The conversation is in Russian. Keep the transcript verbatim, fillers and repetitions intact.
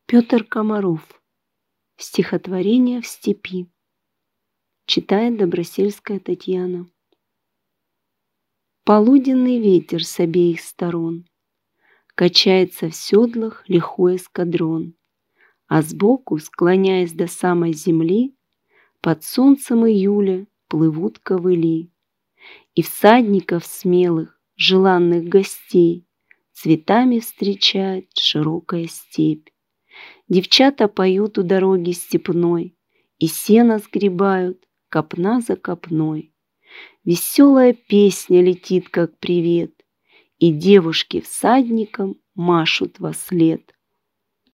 Петр Комаров. Стихотворение в степи. Читает Добросельская Татьяна. Полуденный ветер с обеих сторон, качается в седлах лихой эскадрон, а сбоку, склоняясь до самой земли, под солнцем июля плывут ковыли. И всадников смелых, желанных гостей цветами встречает широкая степь. Девчата поют у дороги степной, и сено сгребают копна за копной. Веселая песня летит, как привет, и девушки всадникам машут вослед.